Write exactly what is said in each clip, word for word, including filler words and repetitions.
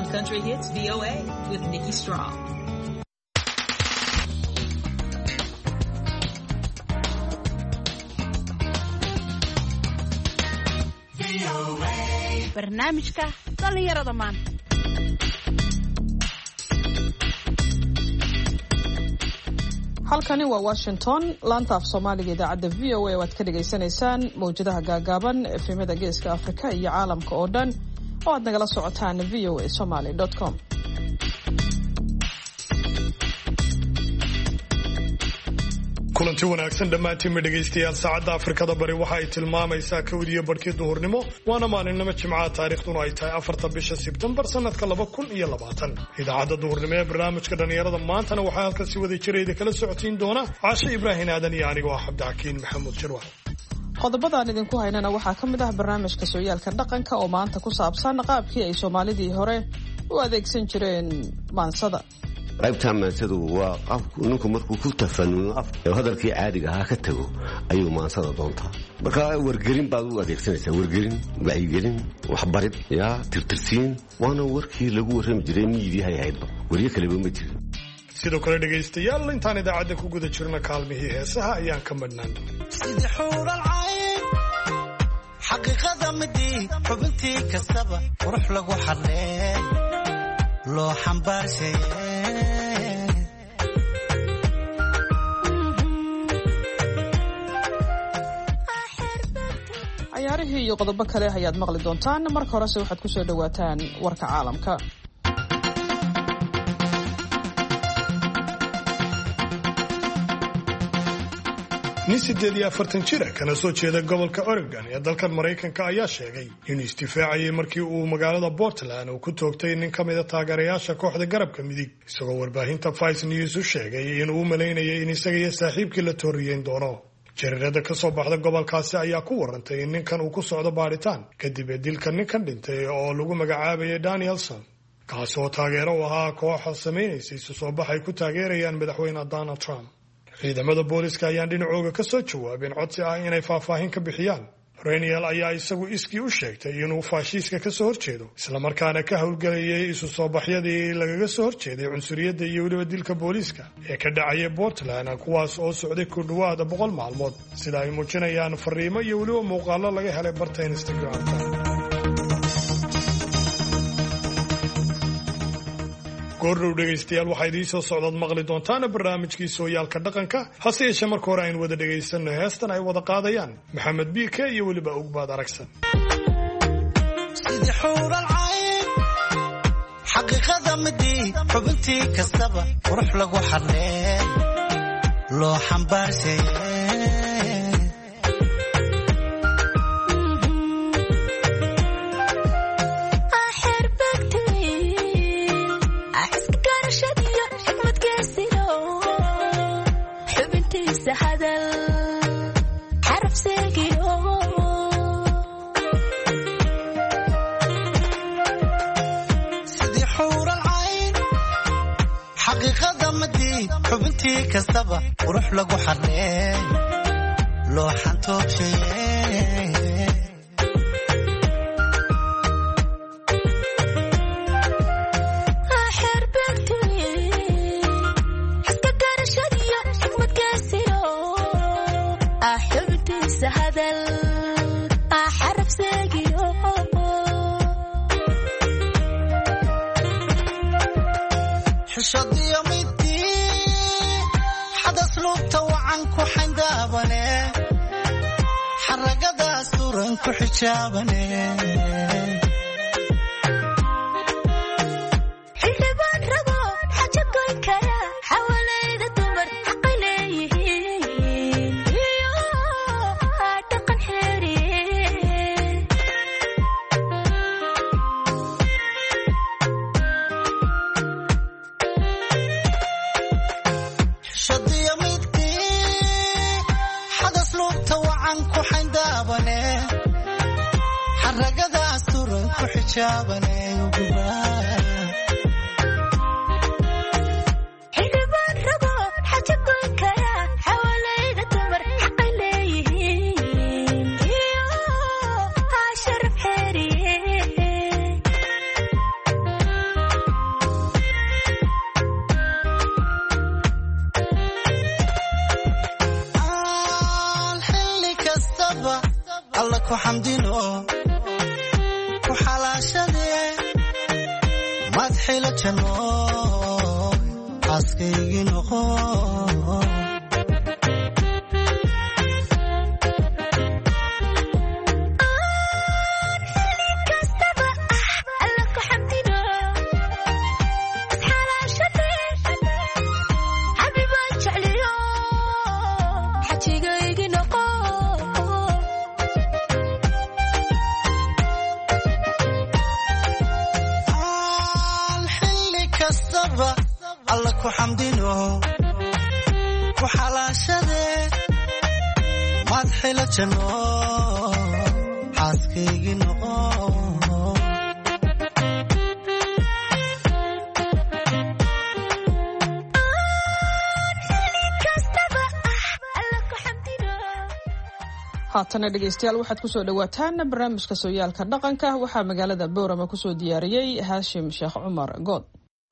Country Hits V O A with Nikki Strong. barnaamijka dhalinyarada maanta. halkani waa Washington, laanta af Soomaaliga idaacadda V O A waad ka dhageysanaysaan mawjadaha gaagaaban efemada geeska Afrika iyo caalamka oo dhan oo aad nagala socotaan v o a somali dot com. kulanti wanaagsan dhammaantiin dhegaystayaal saacadda Afrikada bari waxa ay tilmaamaysaa kowdiyo barkii duhurnimo waana maalinimo Jimcaha taariikhduna ay tahay afarta bisha Sebtembar sanadka laba kun iyo labaatan. idaacadda duhurnimo ee barnaamijka dhalinyarada maantana waxaa halkan si wada jireeda kala socotiin doona Caasha Ibraahin Aadan iyo anigoo ah Cabdixakiin Maxamuud Jirwa. qodobadaan idinku haynana waxaa ka mid ah barnaamijka sooyaalka dhaqanka oo maanta ku saabsan qaabkii ay Soomaalidii hore u adeegsan jireen maansada. qaybta maansadu waa qofku ninku markuu ku tafanuno af hadalkii caadiga ah ka tago ayuu maansada doontaa. marka wargelin baad u adeegsanaysaa, wargelin, wacyigelin, waxbarid, yaa tirtirsiin, waana warkii lagu warrami jiray miyidiihay ahaydba wariye kaleba ma jirin. sidoo kale dhegaystayaal intaan idaacadda ku guda jirna kaalmihii heesaha ayaan ka madhnaan sida xuural cayn xaqiiqada midii xubintii kastaba qurux lagu xarreey loo xambaarshay ciyaarihii iyo qodobo kale ayaad maqli doontaan. marka horese waxaad ku soo dhawaataan warka caalamka. nin sideed iyo afartan jira kana soo jeeda gobolka Oregon ee dalkan Mareykanka ayaa sheegay inuu istifaacayay markii uu magaalada Portland uu ku toogtay nin ka mid ah taageerayaasha kooxda garabka midig, isagoo warbaahinta Fox News u sheegay inuu u maleynayay in isaga iyo saaxiibkii la tooriyeyn doono. jariirada ka soo baxda gobolkaasi ayaa ku warantay in ninkan uu ku socdo baaritaan kadib dilka ninkan dhintay oo lagu magacaabayay Danielson, kaas oo taageero u ahaa kooxa sameynaysa isu soo baxay ku taageerayaan madaxweyne Donald Trump. ciidamada booliska ayaan dhinacooga ka soo jawaabeen codsi ah inay faahfaahin ka bixiyaan. Reniel ayaa isagu iskii u sheegtay inuu faashiiska ka soo horjeedo islamarkaana ka howlgelayay isu soo baxyadii lagaga soo horjeeday cunsuriyadda iyo weliba dilka booliiska ee ka dhacaya Portland, kuwaas oo socday ku dhawaada boqol maalmood sida ay muujinayaan fariimo iyo weliba muuqaallo laga helay barta Instagram-ka. goordhow dhegaystayaal waxaa idiin soo socdaad maqli doontaan barnaamijkii sooyaalka dhaqanka, hase yeeshee marka hore aynu wada dhegaysanno heestan ay wada qaadayaan Maxamed Biike iyo weliba Ugbaad Aragsan. sida xuural cayn xaqiiqada midii xubintii kastaba qurux lagu xarreey loo xambaarshay xubintii kastaba qurux lagu xarreey loo xantoogshay ku xijaabane xilibaan rabo xaja goyn kara xawalayda dumar xaqay leeyihiin iyo dhaqan xeeri xishadiya midkii xadas lugta wacan ku xayndaabane ragadaas turan ku xijaabane xilibaan rabo xaja goyn kara xawalayda dumar xaqay leeyihiin iyo sharaf xeeriye ku xamdino ku xalaashade madxila janno xaaskaygii noqo alla ku xamdino ku xalaashade madxila janno xaaskaygii noqo haatana dhegaystayaal waxaad kusoo dhawaataan barnaamijka sooyaalka dhaqanka waxaa magaalada boorama kusoo diyaariyey haashim sheekh cumar good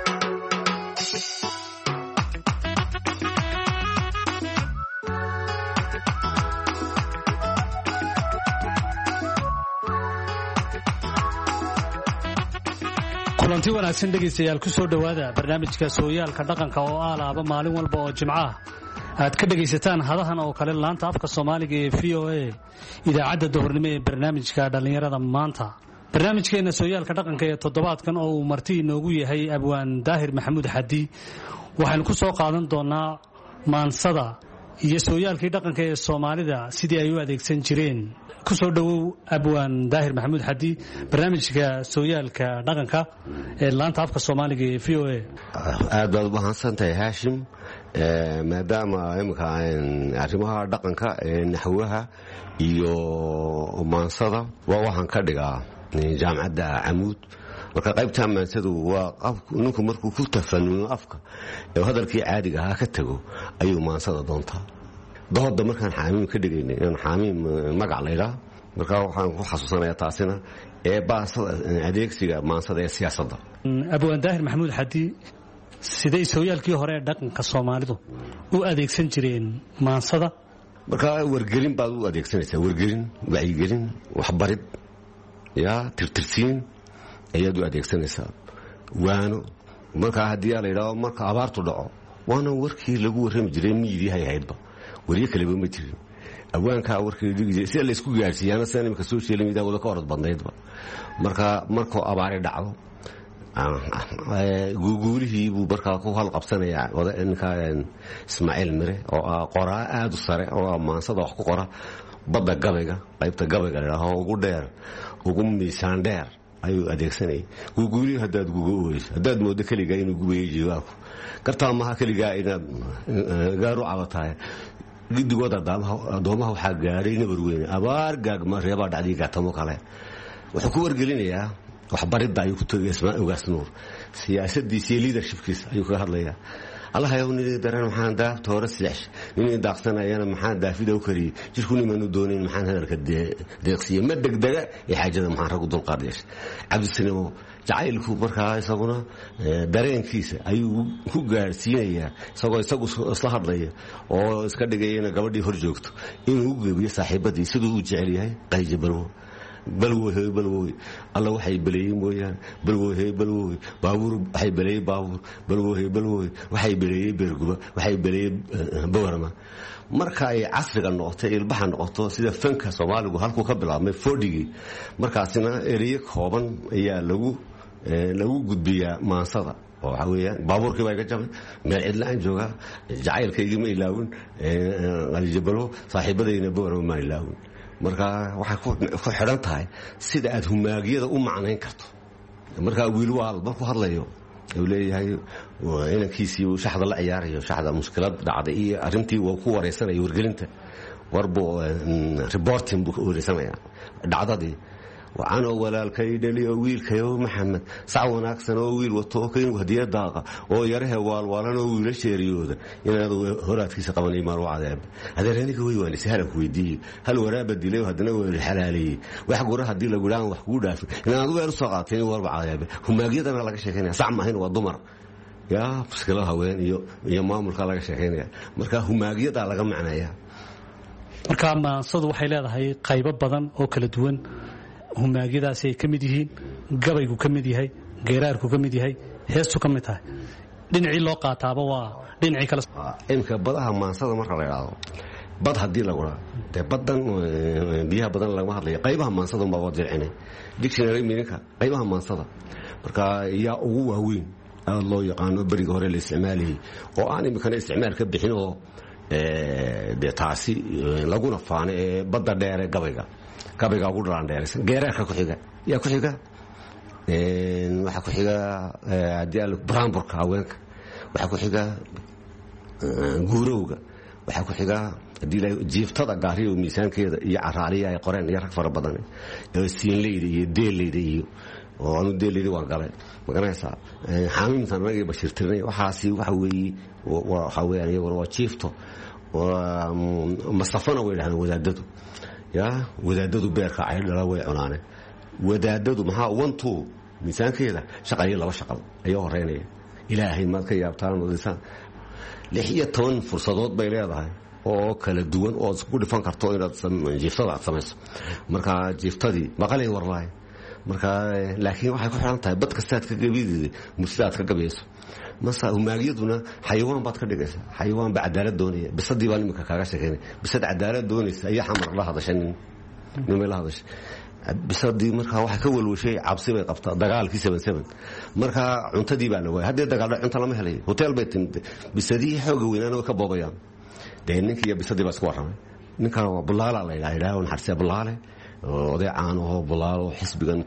kulanti wanaagsan dhegaystayaal ku soo dhowaada barnaamijka sooyaalka dhaqanka oo aalaaba maalin walba oo jimco ah aad ka dhegaysataan hadahan oo kale laanta afka soomaaliga ee v o a idaacadda duhurnimo ee barnaamijka dhallinyarada maanta barnaamijkeenna sooyaalka dhaqanka ee toddobaadkan oo uu marti inoogu yahay abwaan daahir maxamuud xadi waxaynu ku soo qaadan doonaa maansada iyo sooyaalkii dhaqanka ee soomaalida sidii ay u adeegsan jireen ku soo dhowow abwaan daahir maxamuud xadi barnaamijka sooyaalka dhaqanka ee laanta afka soomaaliga ee v o a aad baad u mahadsantahay haashim maadaama imika arrimaha dhaqanka ee naxwaha iyo maansada waa waxaan ka dhigaa jaamacadda camuud marka qaybta maansadu waa ninku markuu ku tafanuno afka ee hadalkii caadiga ahaa ka tago ayuu maansada doontaa dooda markaan xaamiim ka dhigaynay inaan xaamiim magac laydhaa markaa waxaan ku xasuusanayaa taasina ee baasada adeegsiga maansada ee siyaasadda abwaan daahir maxamuud xadi siday sooyaalkii hore ee dhaqanka soomaalidu u adeegsan jireen maansada markaa wargelin baad u adeegsanaysaa wargelin wacyigelin waxbarid yaa tirtirsiin ayaad u adeegsanaysaa waano markaa haddii aa la yidhaao marka abaartu dhaco waana warkii lagu warrami jiray miyidii hay ahaydba waryo kaleba ma jirin awaankaa warkii dhigi jiray sida laysku gaadhsiiyaana sidan imika social media wada ka orod badnaydba markaa markuu abaari dhacdo guuguulihii buu markaa ku halqabsanayaa ninka ismaaciil mire oo ah qoraa aad u sare oo maansada wax ku qora badda gabayga qaybta gabayga ladhaaho ugu dheer ugu miisaan dheer ayuu adeegsanayay guuguulihii haddaad guga ooyso haddaad moodo keligaa inuu gubayay jiwaalku gartaa maha keligaa inaad gaar u cabatahay gidigooda addoomaha waxaa gaadhay nabar weyne abaar gaagma reebaa dhacdii gaatamo kale wuxuu ku wargelinayaa waxbaridda ayuu ku tegay ismaa ogaas nuur siyaasadiisa iyo liidershipkiisa ayuu kaga hadlayaa allahayow nin daran maxaan daafta hore silex nin daaqsanayana maxaan daafida u kariyey jirku nimanu doonayn maxaan hadalka deeqsiye ma degdega ee xaajada maxaan raggu dulqaad yeeshay cabdisinimo jacaylku markaa isaguna dareenkiisa ayuu ku gaadhsiinayaa isagoo isagu isla hadlaya oo iska dhigayana gabadhii hor joogto inuu u geebiyo saaxiibadii siduu u jecel yahay qayja balwo balwohe balwoy alla waxay baleeyey mooyaane balwohe balwoy baabuur waxay baleeyey baabuur balwohe balwoy waxay baleeyey beerguba waxay baleeyey bawarma marka ay casriga noqoto ilbaxa noqoto sida fanka soomaaligu halkuu ka bilaabmay fordhigii markaasina ereyo kooban ayaa lagu lagu gudbiyaa maansada oo waxaa weeyaan baabuurkii baa iga jabay meel cidla-aan joogaa jacaylkaygii ma ilaawin qalijabalo saaxiibadayna bawarma ma ilaawin markaa waxay ku xidhan tahay sida aad humaagyada u macnayn karto markaa wiilwaal markuu hadlayo uu leeyahay inankiisii uu shaxda la ciyaarayo shaxda mushkilad dhacday iyo arrintii uu ku wareysanaya wargelinta warbuu reporting buu ka wareysanaya dhacdadii wacanoo walaalkay dhaliyo wiilkayo maxamed sac wanaagsan oo wiil wato oo kaynu hadiya daaqa oo yarahe waalwaalan oo wiila sheeriyooda inaad horaadkiisa qabanay maar u cadeeb adeeraniga way waan ishalan ku weydiiyey hal waraaba dilay haddana waa xalaaleeyey wax gura haddii lagu dhaan wax kuu dhaafay inaad weer u soo qaateen warba cadeeb humaagyadana laga sheekeynaya sac maahayn waa dumar yaa muskilo haween iyo iyo maamulka laga sheekeynaya marka humaagyada laga macnaya marka maansadu waxay leedahay qaybo badan oo kala duwan humaagyadaasi ay ka mid yihiin gabaygu ka mid yahay geeraarku ka mid yahay heestu ka mid tahay dhinacii loo qaataaba waa dhinacii kale imka badaha maansada marka la yidhaahdo bad haddii lagu dhaa dee badan biyaha badan lagama hadlaya qaybaha maansada unbaa waa dircinay dictionary meaninka qaybaha maansada marka yaa ugu waaweyn aad loo yaqaano beriga hore la isticmaalayay oo aan imikana isticmaal ka bixin oo dee taasi laguna faano ee badda dheere gabayga gabayga ugu dhalaan dheeraysan geeraarka ku xiga yaa ku xiga waxaa ku xiga haddii al buraanburka haweenka waxaa ku xiga guurowga waxaa ku xiga haddii la jiiftada gaariyo miisaankeeda iyo caraaliya ay qoreen iyo rag fara badan siinleyda iyo deelleyda iyo oo anu deelleyda waan galay maganaysaa xaamiimtan anagii bashiirtirnay waxaasi waxa weeye waxa weeyaan iyaguna waa jiifto masafana way dhahdeen wadaadadu yaa wadaadadu beerka ay dhala way cunaaneen wadaadadu maxaa one two miisaankeeda shaqayo laba shaqal ayaa horeynaya ilaahay maad ka yaabtaan wadisaan lix iyo toban fursadood bay leedahay oo kala duwan oo isku dhifan karto inaad jiiftada aad samayso marka jiiftadii maqalay warlaay marka laakiin waxay ku xiran tahay bad kastaad ka gabideeda mursidaad ka gabayso masa humaagyaduna xayawaan baad ka dhigaysaa xayawaan baa cadaalad doonaya bisadii baan imika kaaga sheekeynay bisad cadaalad doonaysa ayaa xamar la hadashay nimay la hadashay bisadii markaa waxay ka walwashay cabsi bay qabtaa dagaalkii seven seven markaa cuntadii baa la waayay haddii dagaal cunto lama helayo hotel bay timid bisadii xooga weynaana way ka boobayaan dee ninkii iyo bisadii baa isku warramay ninkan waa bulaala la yidhaha yidhaha naxarsiya bulaale oday caan ahoo bulaalo xisbigan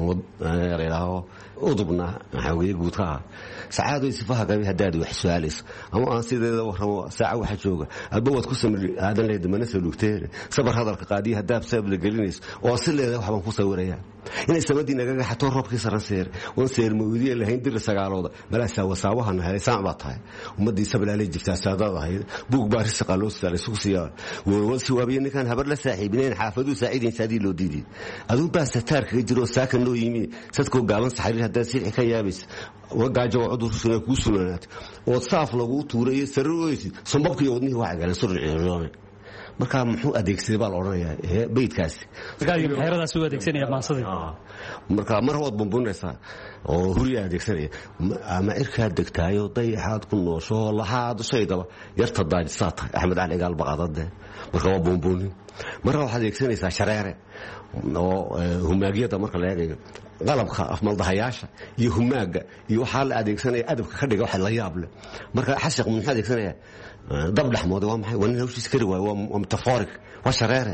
la yidhaaho udubna waxaa weeye guudka ah sacaadoy sifaha gabi haddaad wax su-aalayso ama aan sideeda warramo saaca waxa jooga adba waad ku samir aadan lehed mana soo dhugteen sabar hadalka qaadiya haddaad sabab la gelinayso oo si leedahay waxbaan ku sawirayaa inay samadii nagaga xatoo roobkii saran seer wan seer mawdiye lahayn dir sagaalooda malaasaa wasaawahan helay saan baa tahay ummadii sablaalay jirtaa saadaad ahayd buug baa risqa loo saaray suuqsiya wal siwaabiye ninkan habar la saaxiibineen xaafadu saaciidin saadii loo diiday aduu baa sataarka jiro saakan loo yimi sadkoo gaaban saxariir hadda si ka yaabis wagaajo cudur suna ku sulanaat oo saaf lagu tuuray sarooysi sambabkii wadnihi waxa galan surciyoone marka muxuu adeegsaday baa la oranayaa ee beedkaasi gaariga xeeradaas uu adeegsanaya maansada marka mar hood bambunaysa oo huriya adeegsanaya ama irka degtaayo dayaxaad ku noosho lahaad shaydaba yarta daajisata Axmed Ali Gaal baqadade marka waa bambuni marka waxa adeegsanaysa shareere oo humaagiyada marka la eegayo qalabka afmaldahayaasha iyo humaaga iyo waxa la adeegsanaya adabka ka dhiga waxa la yaab leh marka xashiq muxuu adeegsanaya dab dhaxmood waa maxay wana hawshiis kari waay waa metaphoric waa shareere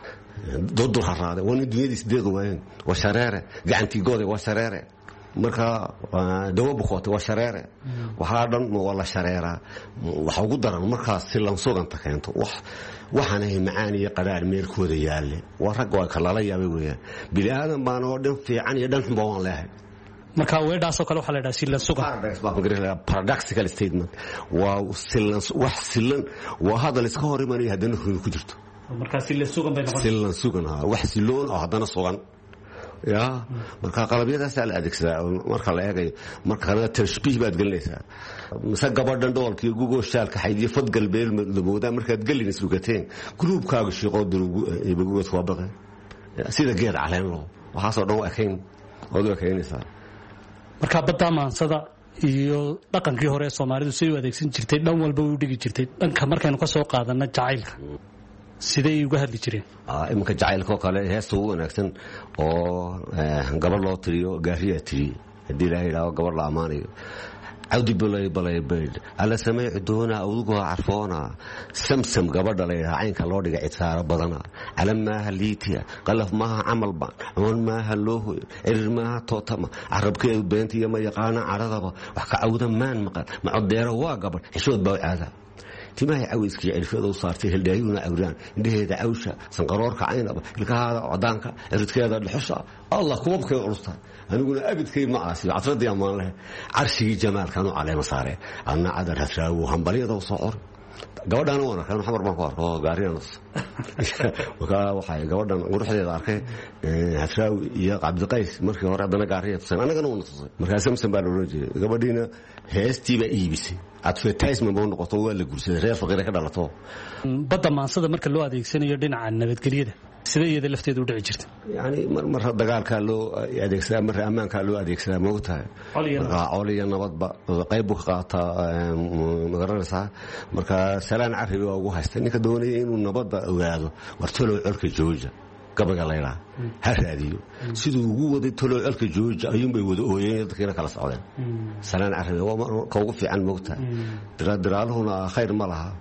doodur haraade wana dunyadiis deeq waayeen waa shareere gacantigooda waa shareere marka dawo buqoota waa shareere waxa dhan waa la shareera waxa ugu daran markaas si lan suganta keento wax waxana ay macaan iyo qaraar meelkooda yaale waa rag waa kala la yaabay weeyaan bili aadan baan oo dhan fiican iyo dhan xumba waan leeyahay marka weedhaasoo kale waxa la yidhaha silan sugan paradoxical statement waa silan wax silan waa hadal iska hor imanaya haddana run ku jirto marka silan sugan bay noqon silan sugan wax siloon oo haddana sugan ya marka qalabyadaas la adeegsadaa marka la eegayo marka kale tashbiih baad gelinaysaa masa gabadhan dhoolkii gugo shaalka xaydiyo fad galbeel madooda markaad galin sugateen groupkaaga shaqo durugu ibagood waa baqay sida geed caleen loo waxa soo dhow akayn oo doo kaynaysaa marka badda maansada iyo dhaqankii hore ee Soomaalidu si u adeegsan jirtay dhan walba u dhigi jirtay dhanka markaynu ka soo qaadana jacaylka sidee uga hadli jireen ah imka jacaylka kale heesto wanaagsan oo gabadh loo tiriyo gaariya tiri hadii la yiraahdo gabadh la amaanayo عودي بلاي بلاي بيد على سماع دونا أوضوها عرفونا سمسم قبض عليها عين كالوري قاعد سارة بدنا على ما هليتيا قلف ما عمل بان عمل ما هلوه إر ما توتما عرب كي بنتي يما يقانا عرضها وحكا عودا ما مقال مع الديرة واقبر حشود بوي هذا تما يعوز كي عرفه وصارتي هالدايونا أوران إنده هذا عوشة سنقرارك عينه لك هذا عدانك إرد كذا الحصة الله كوبك يعرضها أنا أقول أبد كي معاصي عطرد يا ماله عرشي جمال كانوا على مصاري أنا عذر هتراو هم بريضة وصعر gabadhan wana kan xamar baan ku arko gaariyanas waxa waxa gabadhan quruxdeeda arkay Hafsaaw iyo Cabdiqays markii hore hadana gaariya tusay anagana wana tusay markaas samsan baa loo jeeday gabadhiina heestiiba iibisay advertisement buu noqoto waa la guursaday reer faqir ka dhalato badda maansada marka loo adeegsanayo dhinaca nabadgelyada sida iyada lafteedu u dhici jirtay yani mar dagaalka loo adeegsadaa mar amaanka loo adeegsadaa moogtahay coliya nabadba qayb ka qaata magaranaysa marka salaan carabi oo ugu haysta ninka doonaya inuu nabadda ogaado wartolo colka jooja gabaga leeyahay ha raadiyo sidoo ugu waday tolo colka jooja ayuun bay wada ooyeen dadkina kala socdeen salaan carabi waa ka ugu fiican moogtahay diraadiraaduna khayr ma laha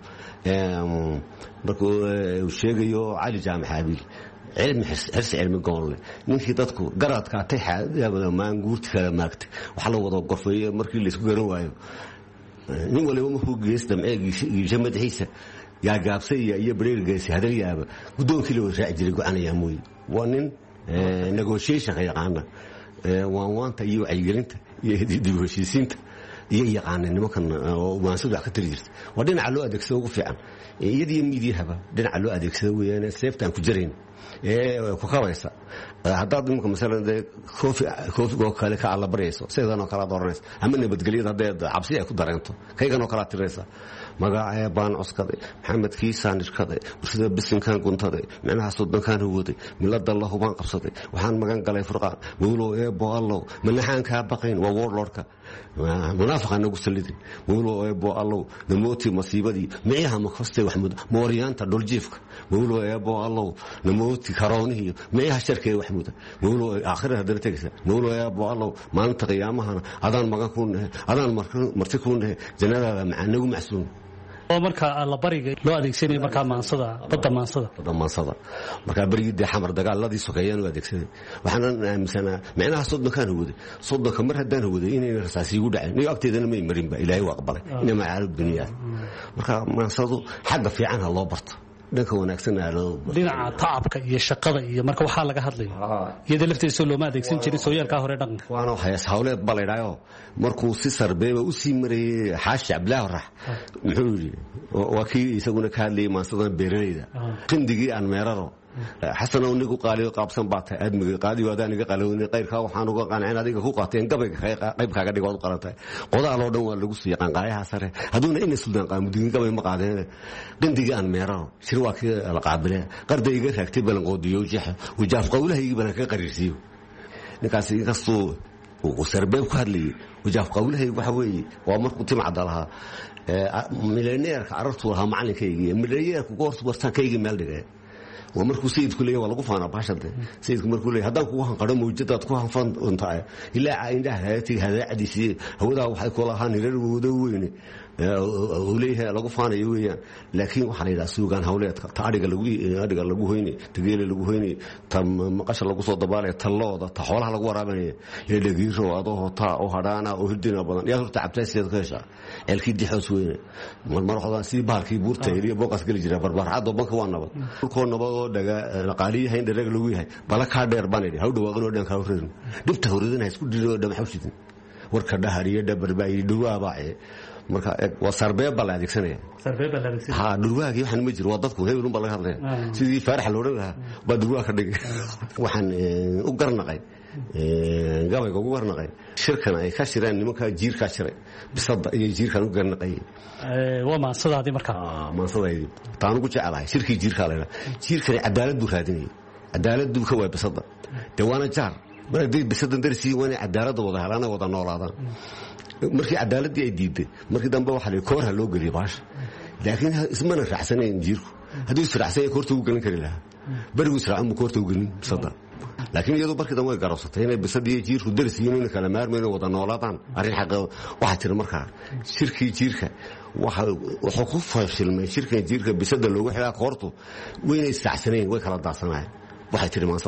markuu sheegayo cali jaamacabil cilmi xirsi cilmi gool ninkii dadku garadka taxaadaba maan guurti kala maagtay waxa la wada gorfeeyay markii la isku garan waayo nin waliba markuu geesdam eegiisa jamadiisa yaa gaabsay iyo bareergeesi hadalyaaba gudoonkii loo raaci jiray go'aanaya mooy waa nin negotiation ka yaqaana waan waanta iyo wacyigelinta iyo dib u heshiisiinta iyo yaqaanimo kan oo waansad wax ka tiri jirtay waa dhinaca loo adeegsado ugu fiican iyadii miidiyahaba dhinaca loo adeegsado weeyaan seeftaan ku jireen ee ku qabaysa haddaad imka masalan koofi koofi oo kale ka alla barayso sidaan oo kala dooranaysa ama nabadgelyada hadda cabsi ay ku dareento kaygan oo kala tiraysa magacay baan cuskaday maxamed kiisaan ishkaday sida bisinkan guntaday macnaha sodankan waday milada allah baan qabsaday waxaan magan galay furqaan mawlo ee boollow manaxaan ka baqayn waa warlordka munaafiqan ugu salidin mawlo ee boollow namooti masiibadii miyaha ma kastay wax mud mooriyaanta dhuljiifka mawlo ee boollow namooti karoonihi miyaha sharkay wax mud mawlo aakhirada darteegsa mawlo ee boollow maalinta qiyaamahana adaan magan ku adaan marti ku jannada macnagu macsuum oo marka la bariga loo adeegsanay marka maansada badda maansada badda maansada marka barigii xamar dagaaladii sokeeyaan u adeegsaday waxaan aaminsanaa macnaha sodonkan waday sodonka mar hadaan waday inay rasaasi ugu dhaceen iyo agteedana ma marin ba ilaahay waa aqbalay inay macaalib dunya marka maansadu xagga fiican loo barto dhanka wanaagsan loo dhinaca taabka iyo shaqada iyo marka waxa laga hadlayo iyada lafteedu loo ma adeegsan jirin sooyaalka hore dhaqanka waana hay'ad hawleed baleedayo markuu si sarbeeba u sii maray xaashi ablaah rax muxuu yiri wakii isaguna ka hadlay maasadan beeraleyda qindigii aan meeraro xasan oo nigu qaaliyo qaabsan baatay admiga qaadi wadaaniga qalowni qayrka waxaan uga qancin adiga ku qaateen gabayga qayb kaaga dhigood qarantay qodaal oo dhan waa lagu sii qanqaayaha sare haduuna in suudaan qaamudin gabay ma qaadeen qindiga aan meeraro shirwaakii la qaabilay qardayga raagtay balan qoodiyo jeex wajaaf qowlahayga balan ka qariirsiyo ninkaas inkastoo uu sarbeeb ku hadlay wajaaf qowlahayga waxa weeye waa markuu timcada lahaa milyaneerka arartu lahaa macalinkayga milyaneerku goortu bartaankayga meel dhigay ومركو سيد كلية ولا قفانا باشد سيد كمركولية هذا كوهان قدم وجدت كوهان فن انتاع إلا عنده هاتي هذا عديسي هو ده وحي كلها هنيرر ودويني وليه لا قفانا يويا لكن وحنا سوقان هؤلاء تعرق لجوي تعرق لجوهيني تجيل لجوهيني تم مقاش لجو صوت بالي تلاضة تحولها لجو رابني اللي جيرو هذا تا وهرانا وهدينا بدن يا رب تعبت سيد كيشا الكيد حسويني مرة خلاص سي باركي بورتة اللي بوقس كل جرا بربار عاد بنك وانا بد كون نبغى دعا نقالي هين درج لجوي هاي بلا كادر بانيري هاو دوا قالوا دم خاورين دبت خاورين هاي سكول درو دم حوشتين وركده هريه دبر باي دوا باي marka waa sarbeeb bal adeegsanaya sarbeeb bal adeegsanaya ha durwaagi waxaan ma jiro dadku heelun bal laga hadlay sidii faarax loo dhagaa ba durwaa ka dhigay waxaan u garnaqay ee gabayga ugu garnaqay shirkan ay ka shireen nimanka jiirka shiray bisada iyo jiirkan u garnaqay ee waa maasadaadi marka ma sadaadi taan ugu jecelahay shirkii jiirka leena jiirkan cadaalad u raadinay cadaalad ka way bisada dawaana jaar markii bisada darsi wana cadaalad wada helana wada noolaadaan markii cadaaladii ay diiday markii dambe waxa la koor ha loo galiyay baash laakiin ismana raacsaneen jiirku hadii israacsan koorta u galin kari lahaa barigu israacan koorta u galin sada laakiin iyadoo markii dambe ay garowsatay inay bisadii jiirku darsiin in kala maarmeen wada noolaadaan arin xaq waxa jira markaa shirkii jiirka waxa waxa ku faashilmay shirka jiirka bisada loogu xilaa koortu weynay israacsaneen way kala daadsanayeen waxay tiri maasadaas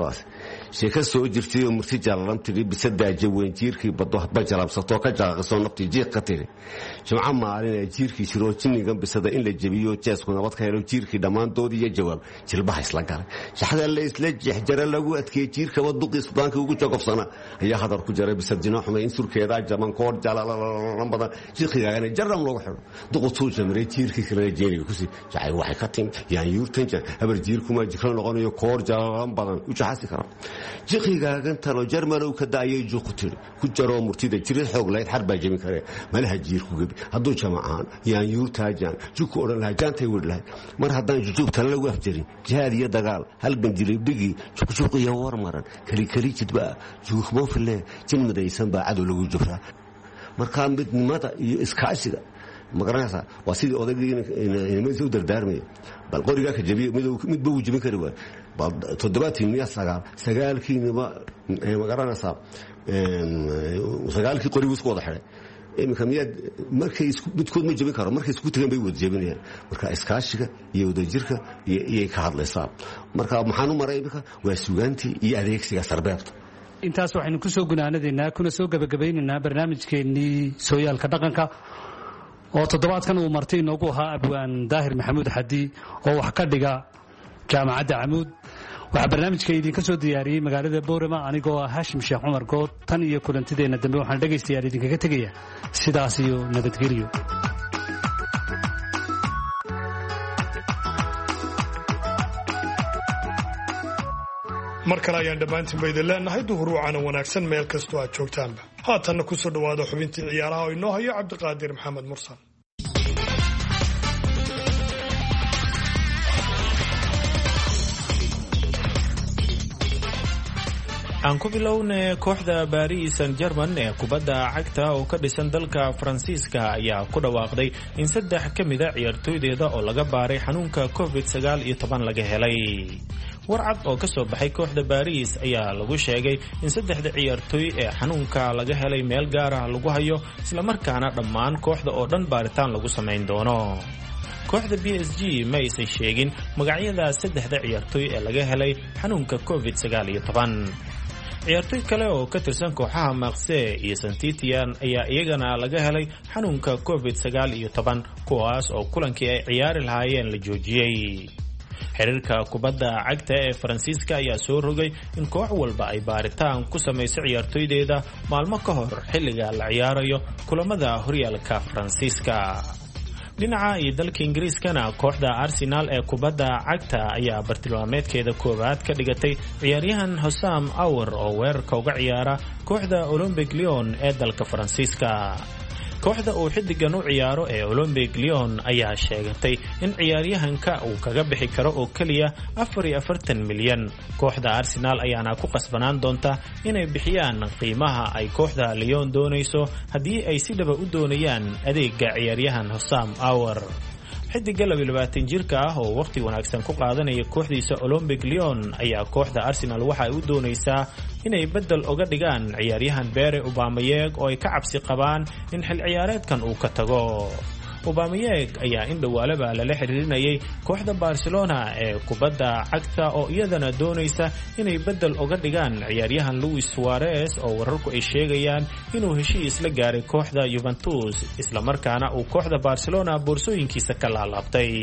sheeka soo jirtay oo murti jalalan tiri bisadaa jaweyn jiirkii bado hadba jalabsato ka jaaqayso naftii jiiq ka tiri jimca maalin ee jiirkii shiroo jinnigan bisada in la jabiyo jeesku nabad ka helo jiirkii dhammaantood iyo jawaab jilbaha isla galay shaxda la isla jeexjara lagu adkeeyay jiirka waduqii sudaanka ugu jogofsana ayaa hadar ku jaray bisad jino xumay in surkeeda jaman koor jalalan badan jiirkigaana jaram loogu xiro duqotuu jamray jiirkii kale jeeriga ku si jacay waxay ka tim yaan yuurtan habar jiirkuma jikro noqonayo koor jalalan badan u jaxasi karo jiirkigaagan talo jarmalow ka daayay juuqu tiri ku jaro murtida jirid xoog lahayd xarbaa jebin kare malaha jiirku gebi hadduu jamacaan yaan yuurtaajaan juku odhan lahaa jaantay wedh lahayd mar haddaan jujuubtan lagu afjarin jihaad iyo dagaal halgan jilibdhigii juqjuuq iyo war maran kelikeli jidbaa juuqmoofile jilmadaysan baa cadow lagu jubraa markaa midnimada iyo iskaashiga magaranaysaa waa sidii odaygii inamadiisa u dardaarmaya bal qorigaa ka jabiye midba uu jebin kari waay toddobaadkii miya sagaal sagaalkiinima magaranaysaa sagaalkii qoriguu isku wada xidhay iminka miyaad markay midkood ma jebin karo markay isku tagan bay wada jebinayaan marka iskaashiga iyo wadajirka iyay ka hadlaysaa marka maxaan u maray iminka waa sugaantii iyo adeegsiga sarbeebta intaas waxaynu ku soo gunaanadaynaa kuna soo gebagabaynaynaa barnaamijkeennii sooyaalka dhaqanka oo toddobaadkan uu marti inoogu ahaa abwaan daahir maxamuud xadi oo wax ka dhiga jaamacadda camuud waxaa barnaamijka idinka soo diyaariyey magaalada boorama anigoo ah haashim sheekh cumar good tan iyo kulantideenna dambe waxaan dhegaystayaal idinkaga tegaya sidaas iyo nabadgelyo mar kale ayaan dhammaantiinba idin leenahay duhur wacana wanaagsan meel kastoo aad joogtaanba haatanna ku soo dhowaada xubintii ciyaaraha oo inoo hayo cabdiqaadir maxamed mursal aan ku bilowna kooxda Paris Saint-Germain ee kubadda cagta oo ka dhisan dalka Faransiiska ayaa ku dhawaaqday in saddex ka mid ah ciyaartooydeeda oo laga baaray xanuunka covid sagaal iyo toban laga helay. warcad oo ka soo baxay kooxda Paris ayaa lagu sheegay in saddexda ciyaartooy ee xanuunka laga helay meel gaar ah lagu hayo isla markaana dhammaan kooxda oo dhan baaritaan lagu sameyn doono. kooxda P S G ma aysan sheegin magacyada saddexda ciyaartooy ee laga helay xanuunka covid sagaal iyo toban. ciyaartooy kale oo ka tirsan kooxaha Marseille iyo Saint-Étienne ayaa iyagana laga helay xanuunka covid sagaal iyo toban kuwaas oo kulankii ay ciyaari lahaayeen la joojiyay. xiriirka kubadda cagta ee Faransiiska ayaa soo rogay in koox walba ay baaritaan ku samayso ciyaartooydeeda maalmo ka hor xilliga la ciyaarayo kulamada horyaalka Faransiiska. dhinaca iyo dalka Ingiriiskana kooxda Arsenal ee kubadda cagta ayaa bartilmaameedkeeda koowaad ka dhigatay ciyaaryahan Hossam Aouar oo weerarka uga ciyaara kooxda Olympique Lyon ee dalka Faransiiska. kooxda uu xidigan u ciyaaro ee Olympique Lyon ayaa sheegatay in ciyaaryahanka uu kaga bixi karo oo kaliya afar iyo afartan milyan. kooxda Arsenal ayaana ku qasbanaan doonta inay bixiyaan qiimaha ay kooxda Lyon doonayso haddii ay si dhaba u doonayaan adeega ciyaaryahan Hossam Aouar. xidiga laba iyo labaatan jirka ah oo waqti wanaagsan ku qaadanaya kooxdiisa Olympique Lyon ayaa kooxda Arsenal waxa ay u doonaysaa inay bedel uga dhigaan ciyaaryahan Pierre Aubameyang oo ay ka cabsi qabaan in xil ciyaareedkan uu ka tago. Aubameyang ayaa in dhawaalaba lala xiriirinayay kooxda Barcelona ee kubadda cagta oo iyadana doonaysa inay bedel uga dhigaan ciyaaryahan Luis Suarez oo wararku ay sheegayaan inuu heshiis la gaaray kooxda Juventus isla markaana uu kooxda Barcelona boorsooyinkiisa ka laalaabtay.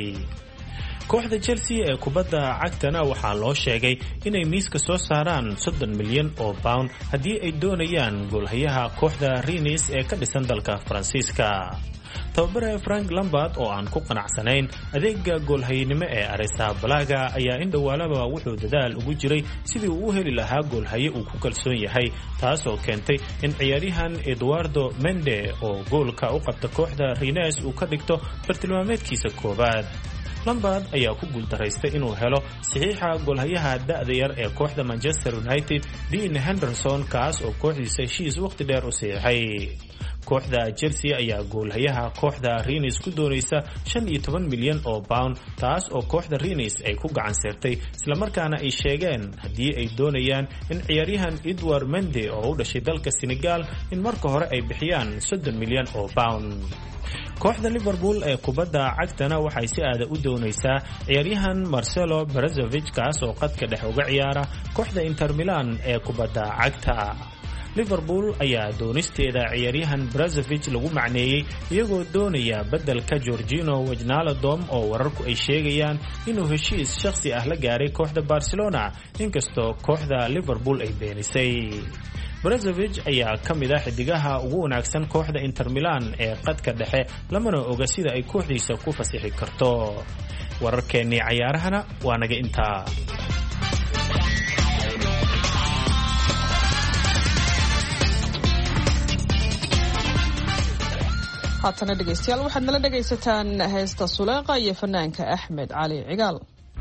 kooxda Chelsea ee kubadda cagtana waxaa loo sheegay inay miiska soo saaraan soddon milyan oo pound haddii ay doonayaan goolhayaha kooxda Rennes ee ka dhisan dalka Faransiiska. tababare Frank Lampard oo aan ku qanacsanayn adeega goolhaynimo ee Arrizabalaga ayaa in dhawaalaba wuxuu dadaal ugu jiray sidii uu u heli lahaa goolhaye uu ku kalsoon yahay taasoo keentay in ciyaaryahan Eduardo Mendy oo goolka u qabta kooxda Rennes uu ka dhigto bartilmaameedkiisa koowaad. Lampard ayaa ku guultaraystay inuu helo saxiixa goolhayaha da'da yar ee kooxda Manchester United Dean Henderson kaas oo kooxdiisa heshiis waqti dheer u saxiixay. kooxda Chelsea ayaa goolhayaha kooxda Rennes ku doonaysa shan iyo toban milyan oo pound, taas oo kooxda Rennes ay ku gacan saartay, isla markaana ay sheegeen haddii ay doonayaan in ciyaaryahan Edouard Mendy oo u dhashay dalka Senegal in marka hore ay bixiyaan soddon milyan oo pound. kooxda Liverpool ee kubadda cagtana waxay si aad u doonaysaa ciyaaryahan Marcelo Brozovic kaas oo qadka dhex uga ciyaara kooxda Inter Milan ee kubadda cagta. Liverpool ayaa doonisteeda ciyaaryahan Brozovic lagu macneeyay iyagoo doonaya beddelka Georgino Wijnaldum oo wararku ay sheegayaan inuu heshiis shakhsi ah la gaaray kooxda Barcelona, inkastoo kooxda Liverpool ay beenisay. Brozovic ayaa ka mid ah xidigaha ugu wanaagsan kooxda Inter Milan ee qadka dhexe, lamana oga sida ay kooxdiisa ku fasixi karto. wararkeennii cayaarahana waa naga intaa. haatana dhegaystayaal waxaad nala dhegaysataan heesta Suleeqa iyo fanaanka Axmed Cali Cigaal.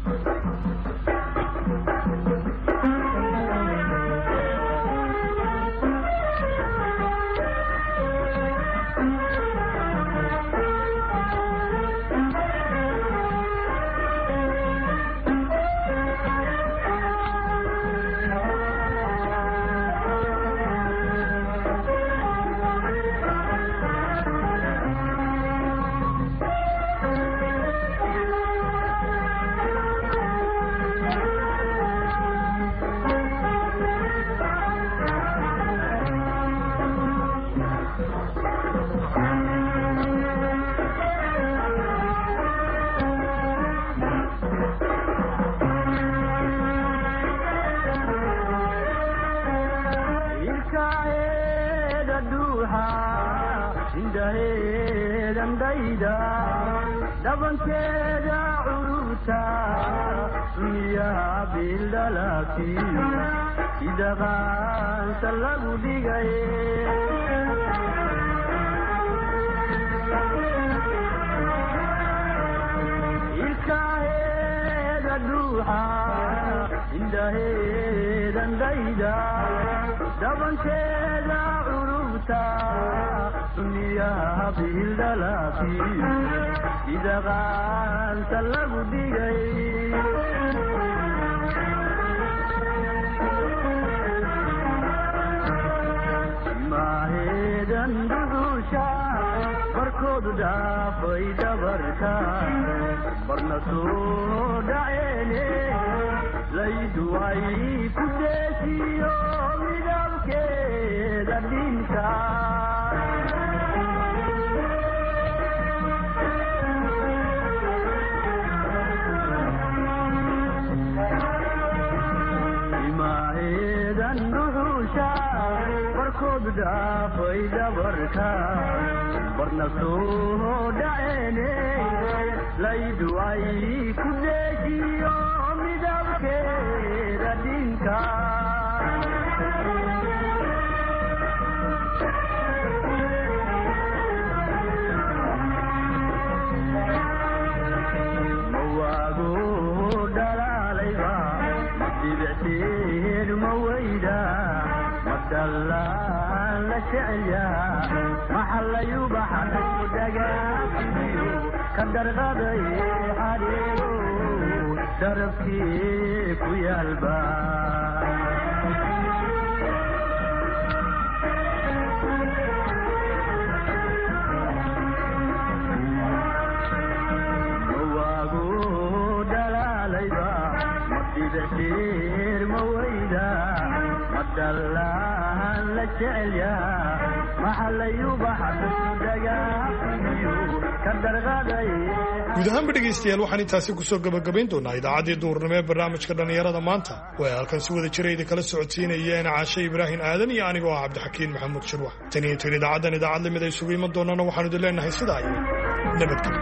guud ahaanba dhegaystayaal waxaan intaasi kusoo gabagabayn doonaa idaacaddii duurnimo ee barnaamijka dhallinyarada maanta way halkan si wada jirayda kala socodsiinayeen caashe ibraahim aadan iyo anigoo ah cabdixakiin maxamuud shirwax tan iyo tan idaacaddan idaacad lamid ay isugu iman doonana waxaanu idin leenahay sidaa iyo nabadgelyo.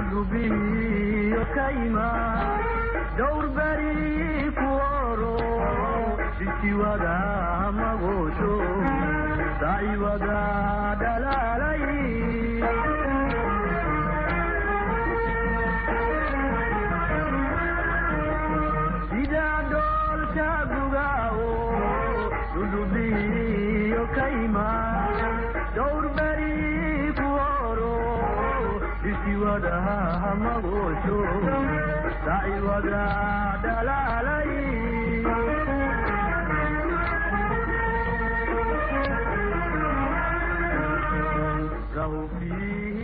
dudubiyo kayma dowr beri kuoro sisiwada magosho daiwada dalalai ida dolka gugao dudubiyo kayma dowr beri kuoro sisiwada magosho daiwada dalalai Rahufi